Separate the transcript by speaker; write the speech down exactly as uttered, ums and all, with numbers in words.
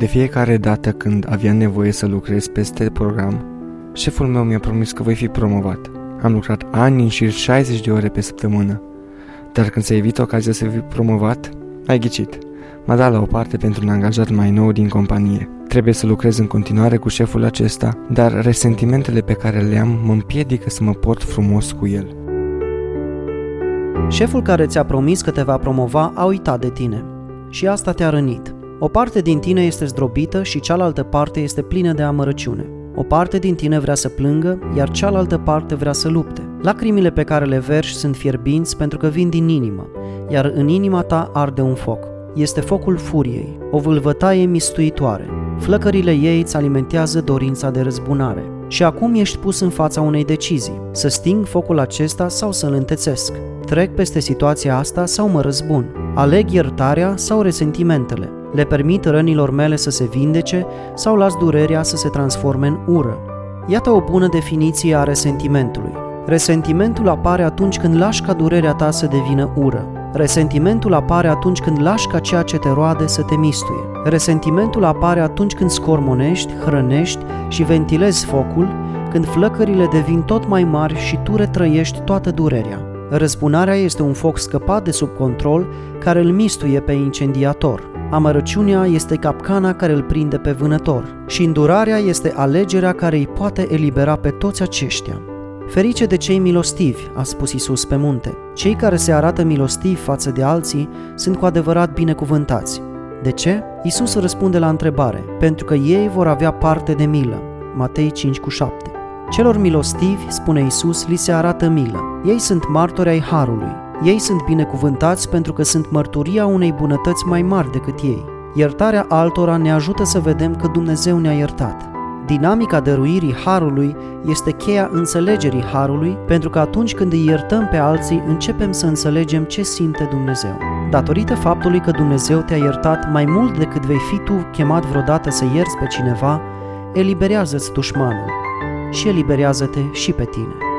Speaker 1: De fiecare dată când avea nevoie să lucrez peste program, șeful meu mi-a promis că voi fi promovat. Am lucrat ani în șir șaizeci de ore pe săptămână, dar când se evită ocazia să fiu promovat, ai ghicit. M-a dat la o parte pentru un angajat mai nou din companie. Trebuie să lucrez în continuare cu șeful acesta, dar resentimentele pe care le am mă împiedică să mă port frumos cu el.
Speaker 2: Șeful care ți-a promis că te va promova a uitat de tine și asta te-a rănit. O parte din tine este zdrobită și cealaltă parte este plină de amărăciune. O parte din tine vrea să plângă, iar cealaltă parte vrea să lupte. Lacrimile pe care le verși sunt fierbinți pentru că vin din inimă, iar în inima ta arde un foc. Este focul furiei, o vâlvătaie mistuitoare. Flăcările ei îți alimentează dorința de răzbunare. Și acum ești pus în fața unei decizii, să sting focul acesta sau să-l întețesc. Trec peste situația asta sau mă răzbun. Aleg iertarea sau resentimentele. Le permit rănilor mele să se vindece sau las durerea să se transforme în ură. Iată o bună definiție a resentimentului. Resentimentul apare atunci când lași ca durerea ta să devină ură. Resentimentul apare atunci când lași ca ceea ce te roade să te mistuie. Resentimentul apare atunci când scormonești, hrănești și ventilezi focul, când flăcările devin tot mai mari și tu retrăiești toată durerea. Răzbunarea este un foc scăpat de sub control care îl mistuie pe incendiator. Amărăciunea este capcana care îl prinde pe vânător și îndurarea este alegerea care îi poate elibera pe toți aceștia. Ferice de cei milostivi, a spus Iisus pe munte. Cei care se arată milostivi față de alții sunt cu adevărat binecuvântați. De ce? Iisus răspunde la întrebare, pentru că ei vor avea parte de milă. Matei cinci cu șapte. Celor milostivi, spune Iisus, li se arată milă. Ei sunt martori ai harului. Ei sunt binecuvântați pentru că sunt mărturia unei bunătăți mai mari decât ei. Iertarea altora ne ajută să vedem că Dumnezeu ne-a iertat. Dinamica dăruirii harului este cheia înțelegerii harului, pentru că atunci când îi iertăm pe alții, începem să înțelegem ce simte Dumnezeu. Datorită faptului că Dumnezeu te-a iertat mai mult decât vei fi tu chemat vreodată să ierți pe cineva, eliberează-ți dușmanul și eliberează-te și pe tine.